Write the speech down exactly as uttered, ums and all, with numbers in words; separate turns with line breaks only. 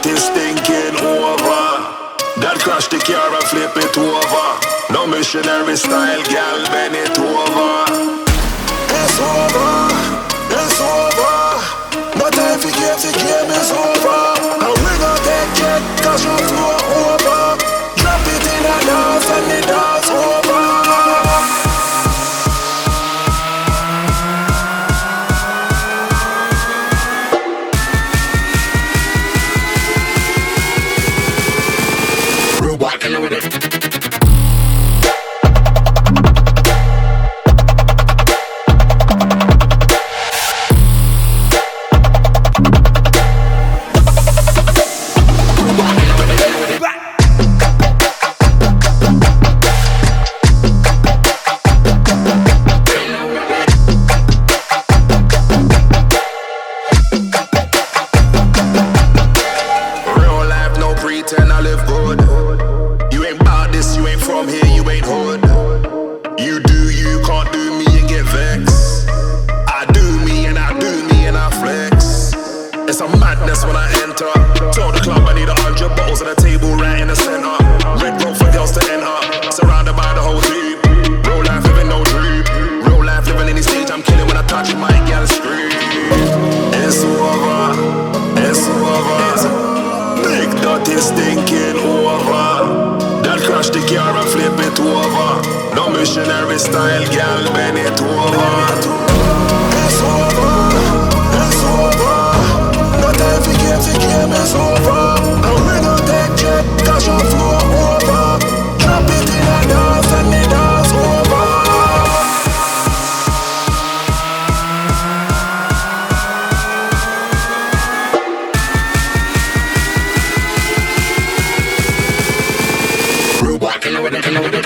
is thinking over. That crash the car and flip it over. No missionary style, gal, bend it over. It's over, it's over. No time for games, the game is over. And we gon' take it, cause you flow over. Drop it in a dance and the dance over. Missionary style, gal, bend it over. It's over, it's over. No time for games, the game is over. And we gon' take it, cause you flow over. Drop it in a dance and the dance over. Real walking over the